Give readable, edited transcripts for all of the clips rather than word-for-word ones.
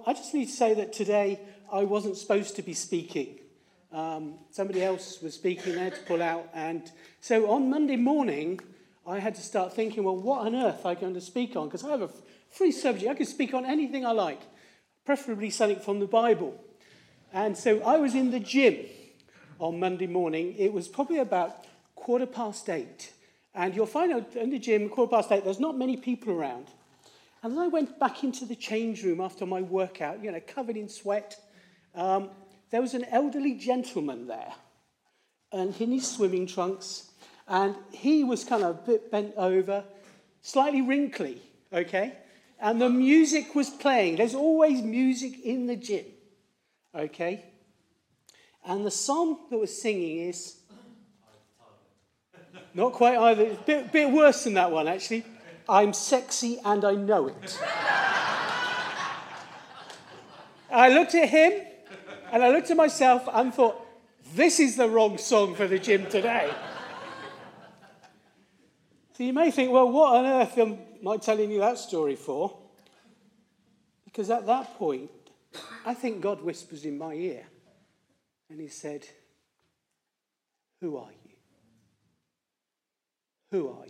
I just need to say that today I wasn't supposed to be speaking. Somebody else was speaking, they had to pull out. And so on Monday morning, I had to start thinking, well, what on earth am I going to speak on? Because I have a free subject. I can speak on anything I like, preferably something from the Bible. And so I was in the gym on Monday morning. It was probably about 8:15. And you'll find out in the gym, 8:15, there's not many people around. And then I went back into the change room after my workout, covered in sweat. There was an elderly gentleman there, and in his swimming trunks, and he was kind of a bit bent over, slightly wrinkly, okay? And the music was playing. There's always music in the gym, okay? And the song that was singing is... Not quite either. It's a bit worse than that one, actually. I'm sexy and I know it. I looked at him and I looked at myself and thought, this is the wrong song for the gym today. So you may think, well, what on earth am I telling you that story for? Because at that point, I think God whispers in my ear and he said, who are you? Who are you?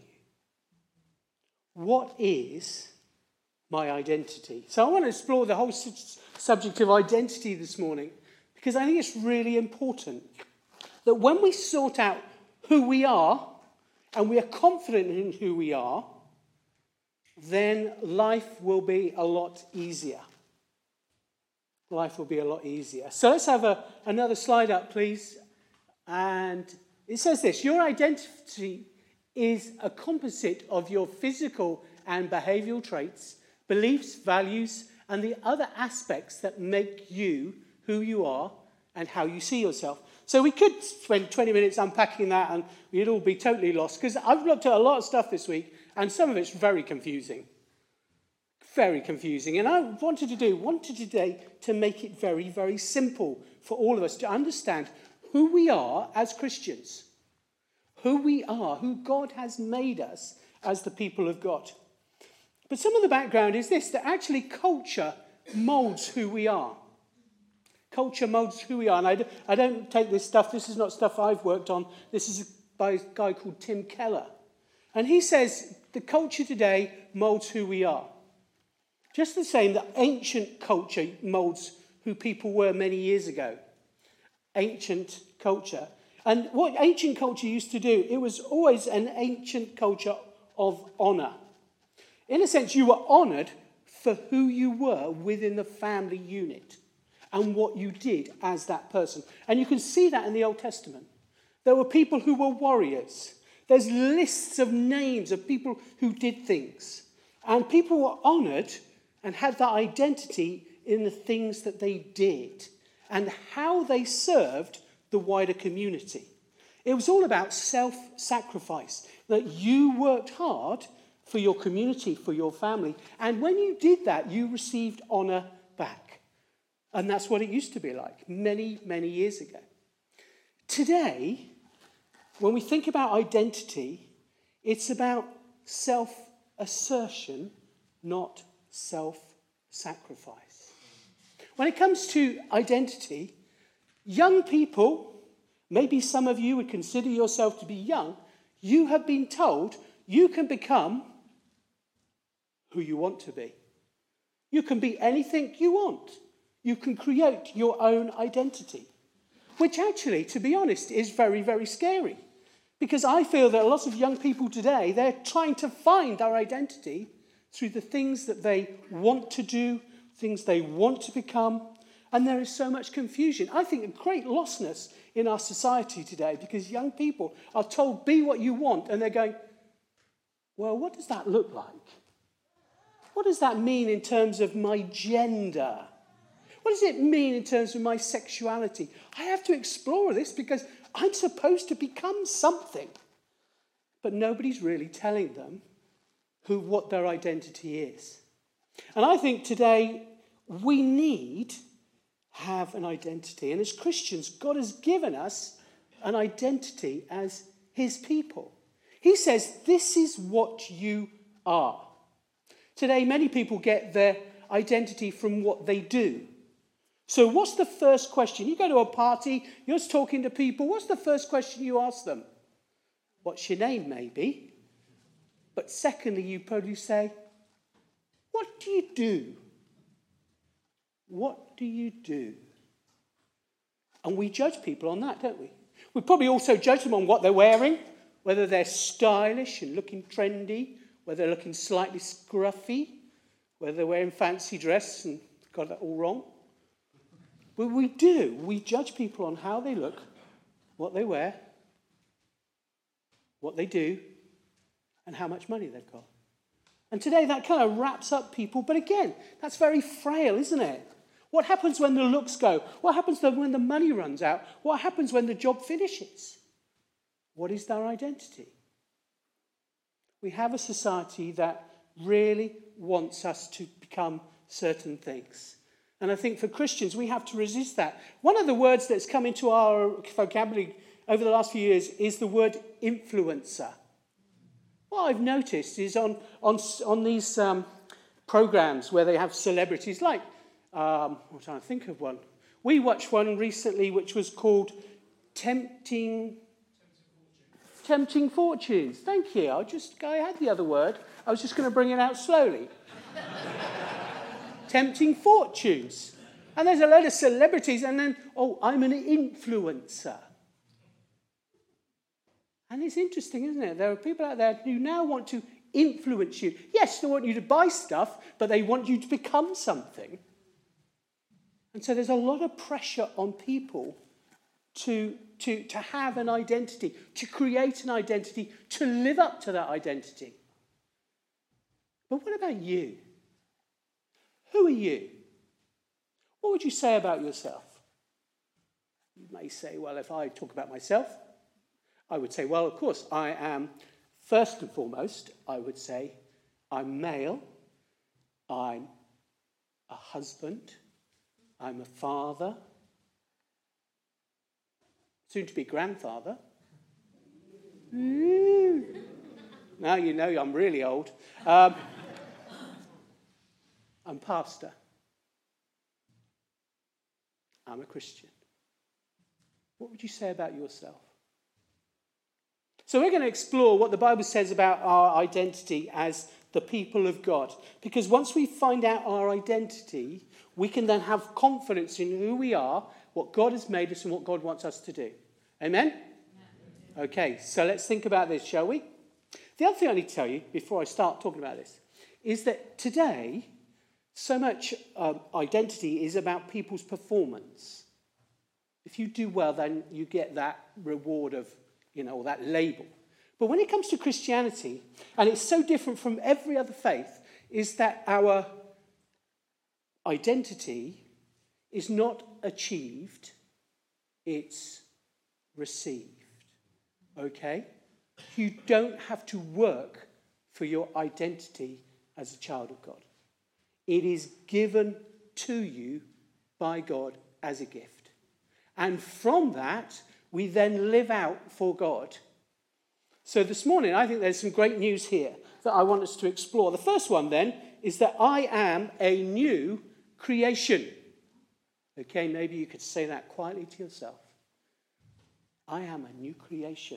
What is my identity? So I want to explore the whole subject of identity this morning because I think it's really important that when we sort out who we are and we are confident in who we are, then life will be a lot easier. Life will be a lot easier. So let's have another slide up, please. And it says this: your identity is a composite of your physical and behavioral traits, beliefs, values, and the other aspects that make you who you are and how you see yourself. So we could spend 20 minutes unpacking that and we'd all be totally lost, because I've looked at a lot of stuff this week and some of it's very confusing. Very confusing. And I wanted today to make it very, very simple for all of us to understand who we are as Christians. Who we are, who God has made us as the people of God. But some of the background is this, that actually culture molds who we are. Culture molds who we are. And I don't take this stuff, this is not stuff I've worked on. This is by a guy called Tim Keller. And he says the culture today molds who we are. Just the same that ancient culture molds who people were many years ago. Ancient culture. And what ancient culture used to do, it was always an ancient culture of honour. In a sense, you were honoured for who you were within the family unit and what you did as that person. And you can see that in the Old Testament. There were people who were warriors. There's lists of names of people who did things. And people were honoured and had that identity in the things that they did and how they served the wider community. It was all about self-sacrifice, that you worked hard for your community, for your family, and when you did that, you received honour back. And that's what it used to be like many, many years ago. Today, when we think about identity, it's about self-assertion, not self-sacrifice. When it comes to identity, young people, maybe some of you would consider yourself to be young, you have been told you can become who you want to be. You can be anything you want. You can create your own identity, which actually, to be honest, is very, very scary. Because I feel that a lot of young people today, they're trying to find their identity through the things that they want to do, things they want to become. And there is so much confusion. I think a great lostness in our society today because young people are told, be what you want. And they're going, well, what does that look like? What does that mean in terms of my gender? What does it mean in terms of my sexuality? I have to explore this because I'm supposed to become something. But nobody's really telling them what their identity is. And I think today we need have an identity. And as Christians, God has given us an identity as his people. He says, this is what you are. Today, many people get their identity from what they do. So what's the first question? You go to a party, you're talking to people, what's the first question you ask them? What's your name, maybe? But secondly, you probably say, what do you do? What do you do? And we judge people on that, don't we? We probably also judge them on what they're wearing, whether they're stylish and looking trendy, whether they're looking slightly scruffy, whether they're wearing fancy dress and got that all wrong. But we judge people on how they look, what they wear, what they do, and how much money they've got. And today that kind of wraps up people, but again, that's very frail, isn't it? What happens when the looks go? What happens when the money runs out? What happens when the job finishes? What is their identity? We have a society that really wants us to become certain things. And I think for Christians, we have to resist that. One of the words that's come into our vocabulary over the last few years is the word influencer. What I've noticed is on these programs where they have celebrities like, I'm trying to think of one. We watched one recently which was called Tempting Fortunes. Thank you. I had the other word. I was just going to bring it out slowly. Tempting Fortunes. And there's a load of celebrities and then, I'm an influencer. And it's interesting, isn't it? There are people out there who now want to influence you. Yes, they want you to buy stuff, but they want you to become something. And so there's a lot of pressure on people to have an identity, to create an identity, to live up to that identity. But what about you? Who are you? What would you say about yourself? You may say, well, if I talk about myself, I would say, well, of course, I am, first and foremost, I would say, I'm male, I'm a husband, I'm a father, soon to be grandfather. Now you know I'm really old. I'm pastor. I'm a Christian. What would you say about yourself? So we're going to explore what the Bible says about our identity as the people of God. Because once we find out our identity, we can then have confidence in who we are, what God has made us, and what God wants us to do. Amen? Okay, so let's think about this, shall we? The other thing I need to tell you before I start talking about this is that today, so much identity is about people's performance. If you do well, then you get that reward of, that label. But when it comes to Christianity, and it's so different from every other faith, is that our identity is not achieved, it's received. Okay? You don't have to work for your identity as a child of God. It is given to you by God as a gift. And from that, we then live out for God. So this morning, I think there's some great news here that I want us to explore. The first one then is that I am a new creation. Okay, maybe you could say that quietly to yourself. I am a new creation.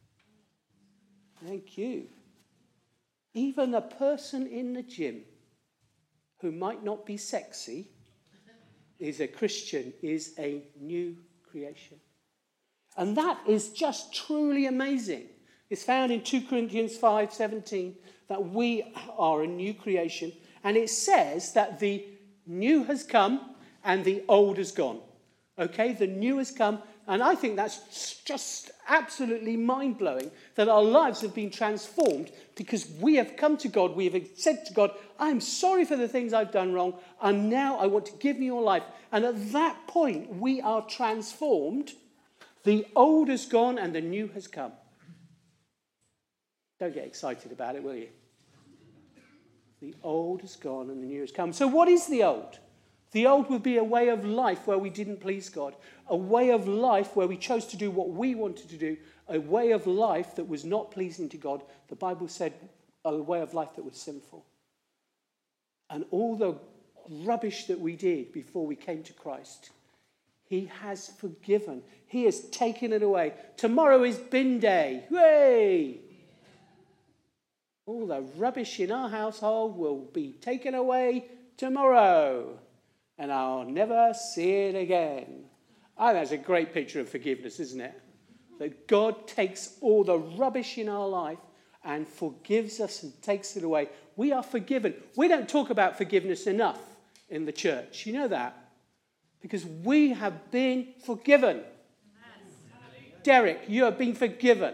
Thank you. Even a person in the gym who might not be sexy is a Christian, is a new creation. And that is just truly amazing. It's found in 2 Corinthians 5:17 that we are a new creation. And it says that the new has come and the old has gone. Okay, the new has come. And I think that's just absolutely mind-blowing that our lives have been transformed because we have come to God. We have said to God, I'm sorry for the things I've done wrong. And now I want to give me your life. And at that point, we are transformed. The old has gone and the new has come. Don't get excited about it, will you? The old has gone and the new has come. So what is the old? The old would be a way of life where we didn't please God. A way of life where we chose to do what we wanted to do. A way of life that was not pleasing to God. The Bible said a way of life that was sinful. And all the rubbish that we did before we came to Christ. He has forgiven. He has taken it away. Tomorrow is bin day. Hooray! All the rubbish in our household will be taken away tomorrow. And I'll never see it again. Oh, that's a great picture of forgiveness, isn't it? That God takes all the rubbish in our life and forgives us and takes it away. We are forgiven. We don't talk about forgiveness enough in the church. You know that? Because we have been forgiven. Derek, you have been forgiven.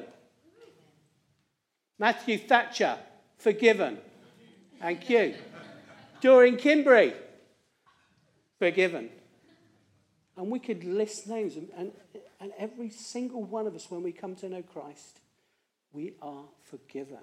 Matthew Thatcher, forgiven. Thank you. Doreen Kimberly, forgiven. And we could list names, and every single one of us, when we come to know Christ, we are forgiven.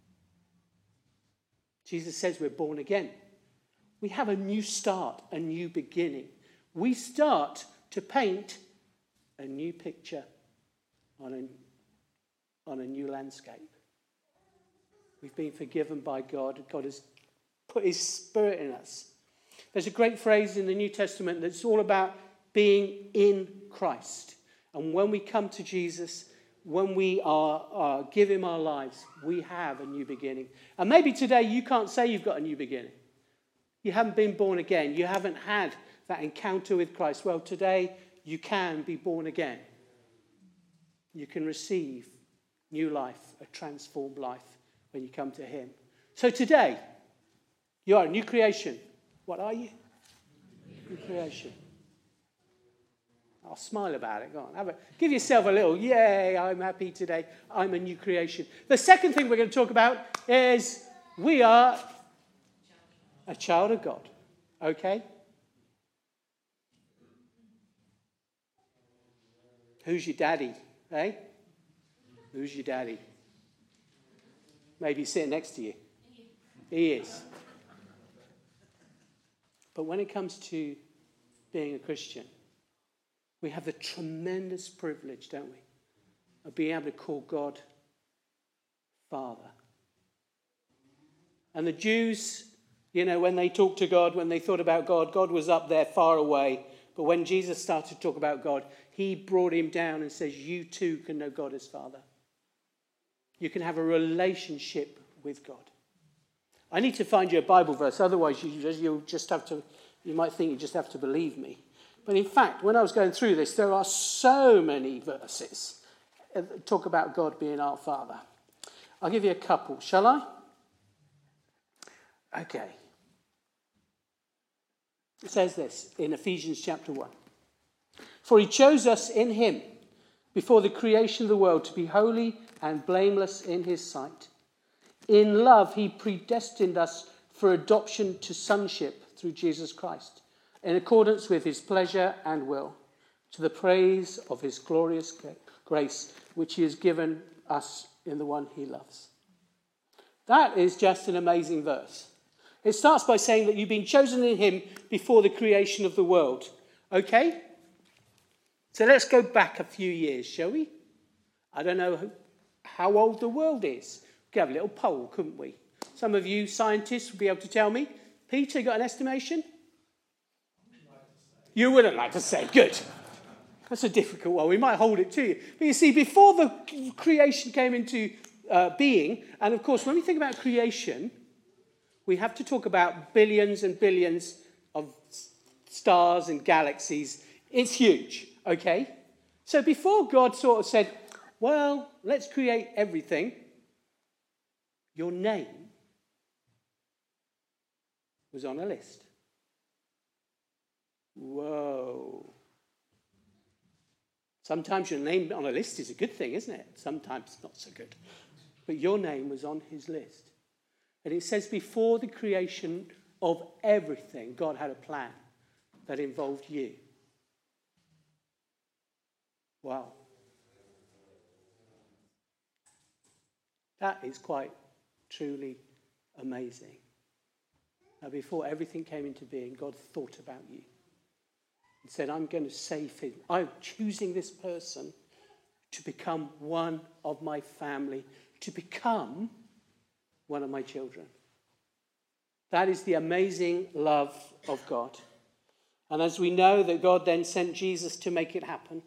Jesus says we're born again. We have a new start, a new beginning. We start to paint a new picture on a new landscape. We've been forgiven by God. God has put his Spirit in us. There's a great phrase in the New Testament that's all about being in Christ. And when we come to Jesus, when we give him our lives, we have a new beginning. And maybe today you can't say you've got a new beginning. You haven't been born again. You haven't had that encounter with Christ. Well, today you can be born again. You can receive new life, a transformed life when you come to him. So today, you are a new creation. What are you? New creation. I'll smile about it. Go on. Give yourself a little, yay, I'm happy today. I'm a new creation. The second thing we're going to talk about is we are a child of God. Okay? Who's your daddy? Eh? Who's your daddy? Maybe he's sitting next to you. He is. But when it comes to being a Christian, we have the tremendous privilege, don't we, of being able to call God Father. And the Jews, when they talked to God, when they thought about God, God was up there far away. But when Jesus started to talk about God, he brought him down and says, you too can know God as Father. You can have a relationship with God. I need to find you a Bible verse, otherwise you might think you just have to believe me. But in fact, when I was going through this, there are so many verses that talk about God being our Father. I'll give you a couple, shall I? Okay. It says this in Ephesians chapter 1. For he chose us in him before the creation of the world to be holy and blameless in his sight. In love, he predestined us for adoption to sonship through Jesus Christ, in accordance with his pleasure and will, to the praise of his glorious grace, which he has given us in the one he loves. That is just an amazing verse. It starts by saying that you've been chosen in him before the creation of the world. Okay? So let's go back a few years, shall we? I don't know how old the world is. We could have a little poll, couldn't we? Some of you scientists would be able to tell me. Peter, you got an estimation? You wouldn't like to say. Good. That's a difficult one. We might hold it to you. But you see, before the creation came into being, and of course, when we think about creation, we have to talk about billions and billions of stars and galaxies. It's huge, okay? So before God sort of said, well, let's create everything, your name was on a list. Whoa. Sometimes your name on a list is a good thing, isn't it? Sometimes not so good. But your name was on his list. And it says before the creation of everything, God had a plan that involved you. Wow. That is quite truly amazing. Now, before everything came into being, God thought about you and said, I'm going to save him. I'm choosing this person to become one of my family, to become one of my children. That is the amazing love of God. And as we know that God then sent Jesus to make it happen.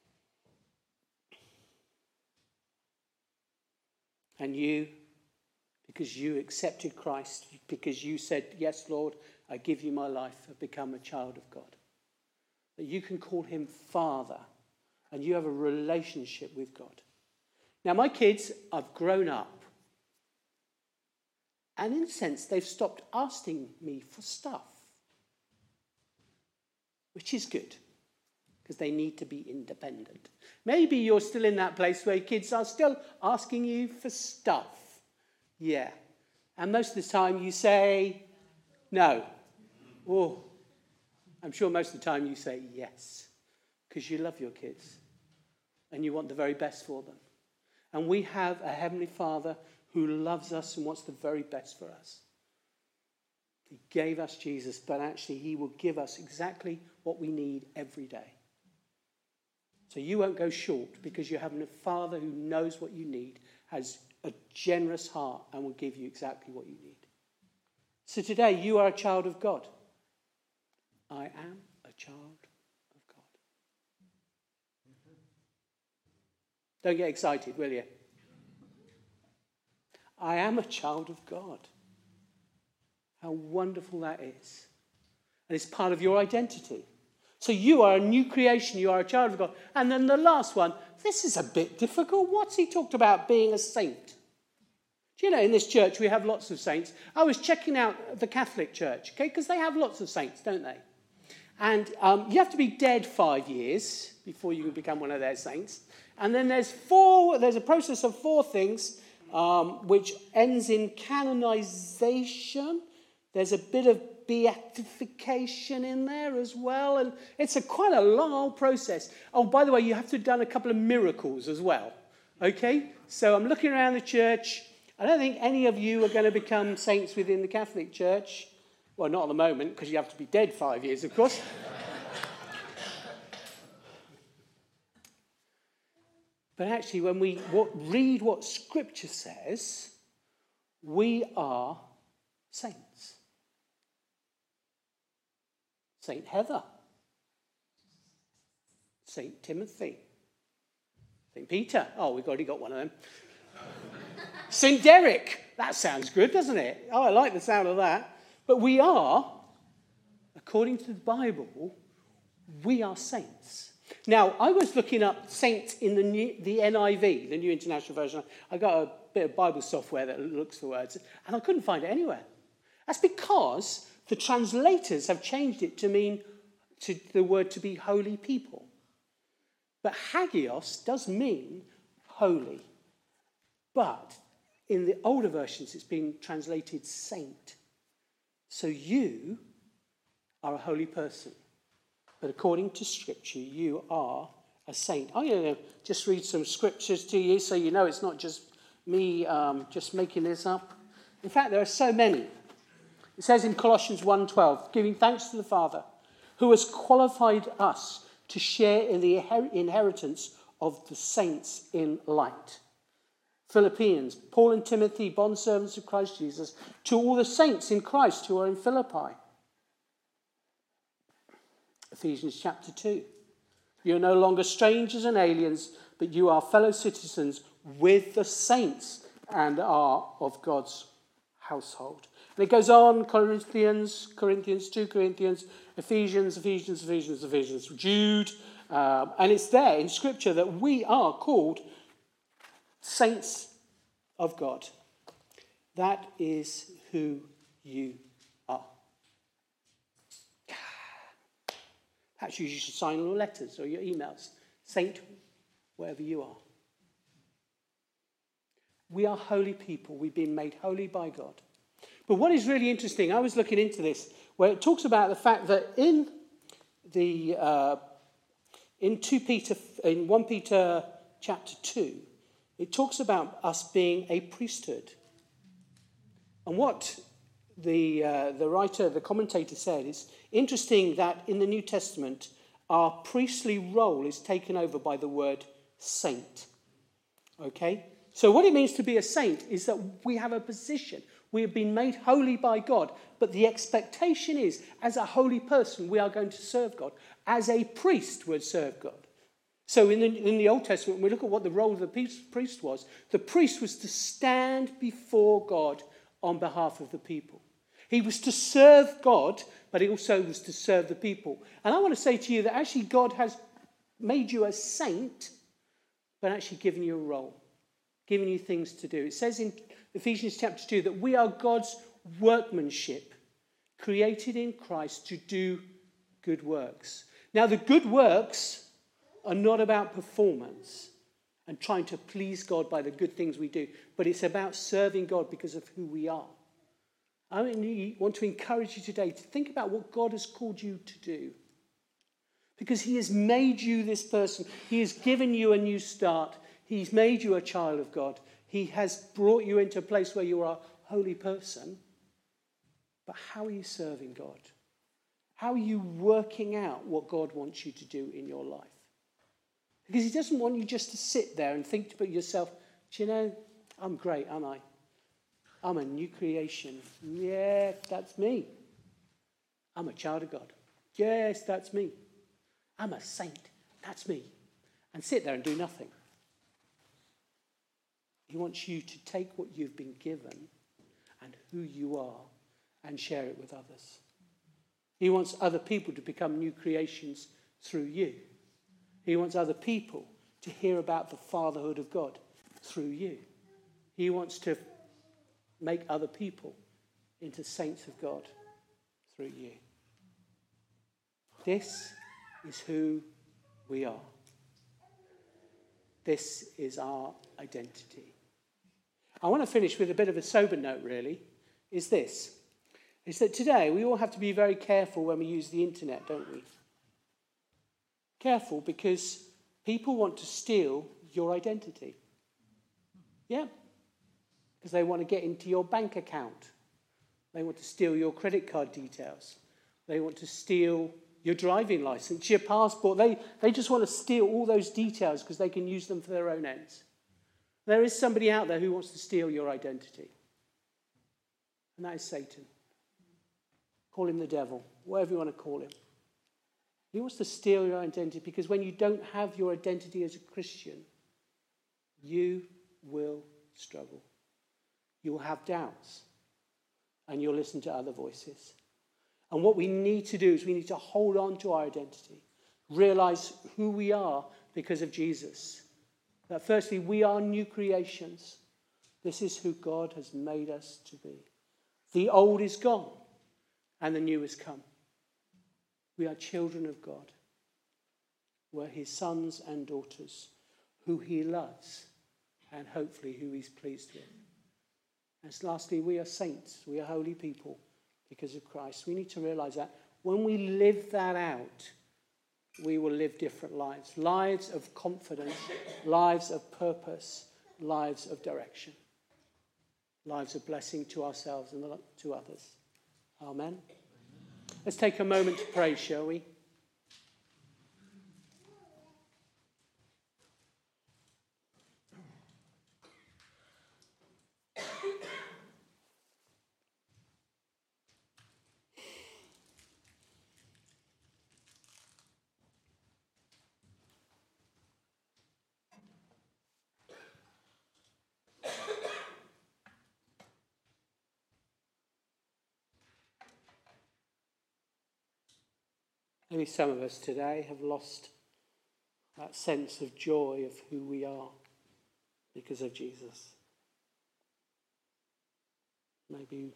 And you, because you accepted Christ, because you said, yes, Lord, I give you my life, have become a child of God. That you can call him Father, and you have a relationship with God. Now, my kids have grown up. And in a sense, they've stopped asking me for stuff. Which is good, because they need to be independent. Maybe you're still in that place where kids are still asking you for stuff. Yeah. And most of the time you say no. Oh, I'm sure most of the time you say yes, because you love your kids and you want the very best for them. And we have a Heavenly Father who loves us and wants the very best for us. He gave us Jesus, but actually he will give us exactly what we need every day. So you won't go short, because you have a Father who knows what you need, has a generous heart, and will give you exactly what you need. So today you are a child of God. I am a child of God. Don't get excited, will you? I am a child of God. How wonderful that is. And it's part of your identity. So you are a new creation. You are a child of God. And then the last one, this is a bit difficult. What's he talked about being a saint? Do you know, in this church we have lots of saints. I was checking out the Catholic Church, okay, because they have lots of saints, don't they? And you have to be dead 5 years before you can become one of their saints. And then there's a process of 4 things, which ends in canonization. There's a bit of beatification in there as well, and it's quite a long old process. Oh, by the way, you have to have done a couple of miracles as well. Okay? So I'm looking around the church. I don't think any of you are going to become saints within the Catholic Church. Well, not at the moment, because you have to be dead 5 years, of course. But actually, when we read what Scripture says, we are saints. St. Heather, St. Timothy, St. Peter. Oh, we've already got one of them. St. Derek. That sounds good, doesn't it? Oh, I like the sound of that. But we are, according to the Bible, we are saints. Now, I was looking up saints in the NIV, the New International Version. I got a bit of Bible software that looks for words, and I couldn't find it anywhere. That's because the translators have changed it to mean the word to be holy people. But hagios does mean holy. But in the older versions, it's been translated saint. So you are a holy person. But according to Scripture, you are a saint. I'm going to just read some scriptures to you so you know it's not just me just making this up. In fact, there are so many. It says in Colossians 1:12, giving thanks to the Father, who has qualified us to share in the inheritance of the saints in light. Philippians, Paul and Timothy, bondservants of Christ Jesus, to all the saints in Christ who are in Philippi. Ephesians chapter 2. You are no longer strangers and aliens, but you are fellow citizens with the saints and are of God's household. And it goes on, Corinthians, 2 Corinthians, Ephesians, Jude. And it's there in Scripture that we are called saints of God. That is who you are. Perhaps you should sign your letters or your emails. Saint, wherever you are. We are holy people. We've been made holy by God. But what is really interesting, I was looking into this, where it talks about the fact that in 1 Peter chapter 2, it talks about us being a priesthood. And what the writer, the commentator said, is interesting that in the New Testament, our priestly role is taken over by the word saint. Okay? So what it means to be a saint is that we have a position. We have been made holy by God. But the expectation is, as a holy person, we are going to serve God. As a priest would serve God. So in the Old Testament, when we look at what the role of the priest was to stand before God on behalf of the people. He was to serve God, but he also was to serve the people. And I want to say to you that actually God has made you a saint, but actually given you a role, given you things to do. It says in Ephesians chapter 2 that we are God's workmanship, created in Christ to do good works. Now, the good works are not about performance and trying to please God by the good things we do, but it's about serving God because of who we are. I want to encourage you today to think about what God has called you to do. Because he has made you this person. He has given you a new start. He's made you a child of God. He has brought you into a place where you are a holy person. But how are you serving God? How are you working out what God wants you to do in your life? Because he doesn't want you just to sit there and think to yourself, do you know, I'm great, aren't I? I'm a new creation. Yeah, that's me. I'm a child of God. Yes, that's me. I'm a saint. That's me. And sit there and do nothing. He wants you to take what you've been given and who you are and share it with others. He wants other people to become new creations through you. He wants other people to hear about the fatherhood of God through you. He wants to make other people into saints of God through you. This is who we are. This is our identity. I want to finish with a bit of a sober note, really, is that today we all have to be very careful when we use the internet, don't we? Careful, because people want to steal your identity. Yeah. Because they want to get into your bank account. They want to steal your credit card details. They want to steal your driving license, your passport. They just want to steal all those details because they can use them for their own ends. There is somebody out there who wants to steal your identity. And that is Satan. Call him the devil, whatever you want to call him. He wants to steal your identity because when you don't have your identity as a Christian, you will struggle. You will have doubts and you'll listen to other voices. And what we need to do is we need to hold on to our identity, realize who we are because of Jesus. That firstly, we are new creations. This is who God has made us to be. The old is gone and the new has come. We are children of God. We're his sons and daughters who he loves and hopefully who he's pleased with. And lastly, we are saints. We are holy people because of Christ. We need to realize that when we live that out, we will live different lives. Lives of confidence, lives of purpose, lives of direction. Lives of blessing to ourselves and to others. Amen. Let's take a moment to pray, shall we? Maybe some of us today have lost that sense of joy of who we are because of Jesus. Maybe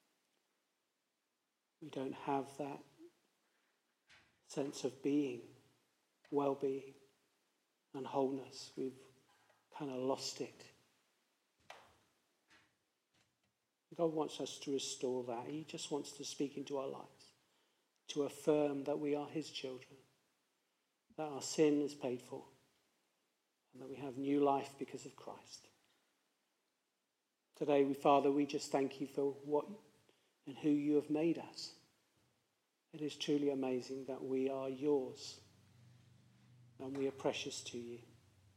we don't have that sense of being, well-being and wholeness. We've kind of lost it. God wants us to restore that. He just wants to speak into our lives, to affirm that we are his children, that our sin is paid for, and that we have new life because of Christ. Today, Father, we just thank you for what and who you have made us. It is truly amazing that we are yours and we are precious to you.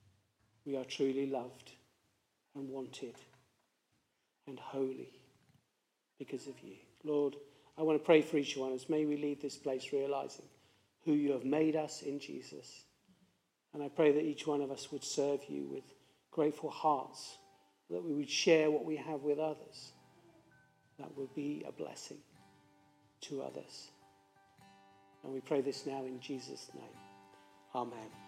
We are truly loved and wanted and holy because of you. Lord, I want to pray for each one of us. May we leave this place realizing who you have made us in Jesus. And I pray that each one of us would serve you with grateful hearts, that we would share what we have with others. That would be a blessing to others. And we pray this now in Jesus' name. Amen.